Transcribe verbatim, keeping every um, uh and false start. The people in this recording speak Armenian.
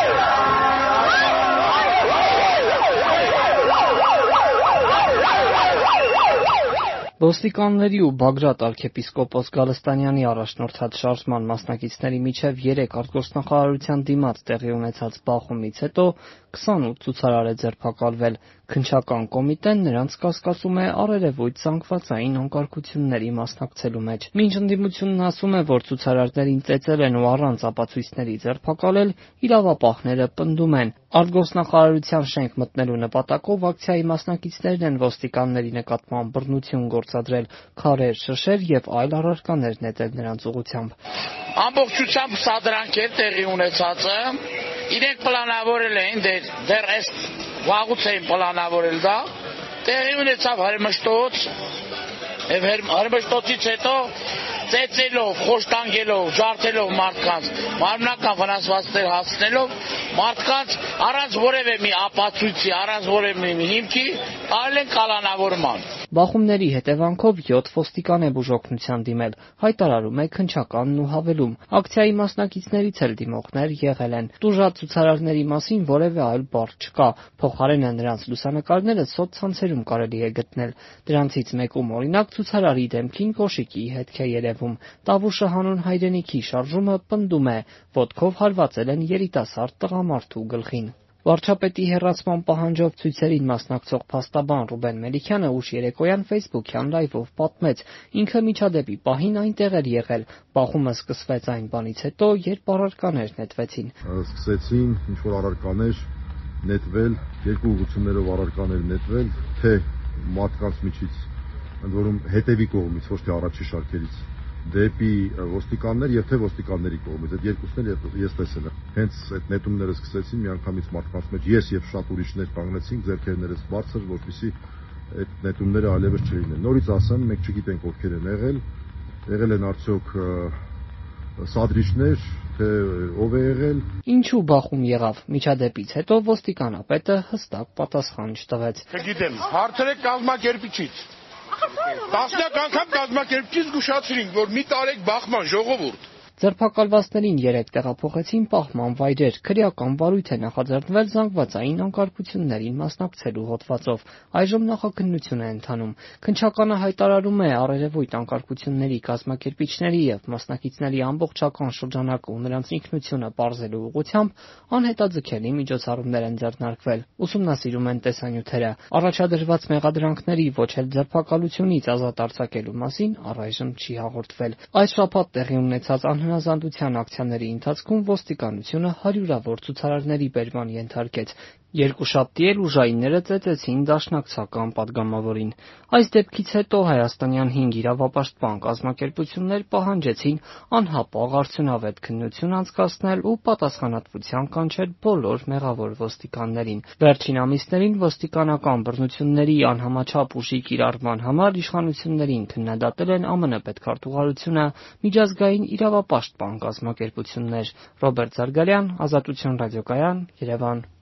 Ոստիկանների ու Բագրատ arczepiskopos Գալստանյանի առաջնորդած շարժման մասնակիցների միջև երեք արտգործնախարարության դիմաց տեղի ունեցած բախումից հետո քսանութ ցուցարար է ձերբակալվել։ Քննչական կոմիտեն նրանց կասկածում է առերևույթ զանգվածային անկարգությունների մասնակցելու մեջ։ Մինչ ընդդիմությունն ասում է, որ ցուցարարներին ծեծել են ու առանց ապացույցների ձերբակալել, իրավապահները պնդում են։ Արտգործնախարարության շենք մտնելու նպատակով ակցիայի մասնակիցներն են ոստիկանների նկատմամբ բռնություն գործադրել, քարեր, շշեր եւ այլ առարկաներ նետել նրանց ուղղությամբ։ Ամբողջությամբ սադրանք էր տեղի ունեցածը, իրենք պլանավորել էին դեռ այս վաղուց էին պլանավորել դա, տեղի ունեցավ հրմշտոց, եւ հրմշտոցից հետո ծեծելով, խոշտանգելով, ջարդելով մարդկանց, մարմնական վնասվածքներ հասցնելով, մարդկանց առանց որևէ մի ապացույցի, առանց որևէ մի հիմքի, արել են կալանավորման։ Բախումների հետևանքով յոթ ոստիկան է բուժօգնության դիմել, հայտարարում է քննչականն ու հավելում։ Ակցիայի մասնակիցներից էլ դիմողներ եղել են։ Տուժած ցուցարարների մասին որևէ այլ բառ չկա, փոխարենը նրանց լուսանկարները սոցցանցերում կարելի է գտնել։ Դրանցից մեկում օրինակ ցուցարարի դեմքին կոշիկի հետք է երևում։ Տավուշը հանուն հայրենիքի շարժումը պնդում է, ոտքով հարվածել են երիտասարդ տղամարդու գլխին։ Վարչապետի հեռացման պահանջով ցույցերին մասնակցող փաստաբան Ռուբեն Մելիքյանը ուշ երեկոյան Facebook-յան լայվով պատմեց, ինքը միջադեպի պահին այնտեղ էր եղել։ Բախումը սկսվեց այն բանից հետո, երբ առարկաներ նետվեցին։ Սկսեցին ինչ-որ առարկաներ նետվել, երկու ուղղություններով առարկաներ նետվել, թե մարդկանց միջից, ընդ որում հետևի կողմից, ոչ թե առաջի շարքերից, դեպի ոստիկաններ եւ թե ոստիկանների կողմից։ Այդ երկուսն էլ ես տեսել եմ։ Հենց այդ նետումները սկսեցին միանգամից մարդկանց մեջ, ես եւ շատ ուրիշներ կանգնեցինք ձեռքերներս բարձր, որպեսզի այդ նետումները այլևս չլինեն։ Նորից ասեմ, մենք չգիտենք ովքեր են եղել, եղել են արդյոք սադրիչներ, թե ով է եղել։ Ինչու բախում եղավ։ Միջադեպից հետո ոստիկանապետը հստակ պատասխան չտվեց։ Չգիտեմ, հարցրեք կազմակերպիչից։ Տասնյակ անգամ կազմակերպիչից զգուշացրինք, որ մի տարեք բախման ժողովուրդ։ Ձերբակալվածներին երեք տեղափոխեցին պահման վայրեր։ Քրեական վարույթ է նախաձեռնվել զանգվածային անկարգություններին մասնակցելու հոդվածով։ Այժմ նախաքննություն է ընթանում։ Քննչականը հայտարարում է առերևույթ անկարգությունների կազմակերպիչների եւ մասնակիցների ամբողջական շրջանակը ու նրանց ինքնությունը պարզելու ուղղությամբ անհետաձգելի միջոցառումներ են ձեռնարկվել։ Ուսումնասիրում են տեսանյութերը։ Առաջադրված մեղադրանքների ոչ էլ ձերբակալությունից ազատ արձակելու մասին առայժմ չի հաղորդվել։ Այս շաբաթ տեղի ունեցած անհնազանդության ակցիաների ընթացքում ոստիկանությունը հարյուրավոր ցուցարարների բերման ենթարկեց։ Երկուշաբթի էլ ուժայինները ծեծեցին դաշնակցական падգամավորին։ Այս դեպքից հետո հայաստանյան հինգ իրավապաշտպան կազմակերպություններ պահանջեցին անհապաղ արդյունավետ քննություն անցկացնել ու պատասխանատվության կանչել բոլոր մեղավոր ոստիկաններին։ Վերջին ամիսներին ոստիկանական բռնությունների անհամաչափ ուժի կիրառման համար իշխանություններին քննադատել են ԱՄՆ պետքարտուղարությունը, միջազգային իրավապաշտպան կազմակերպություններ։ Ռոբերտ Զարգարյան, Ազատություն ռադիոկայան, Երևան։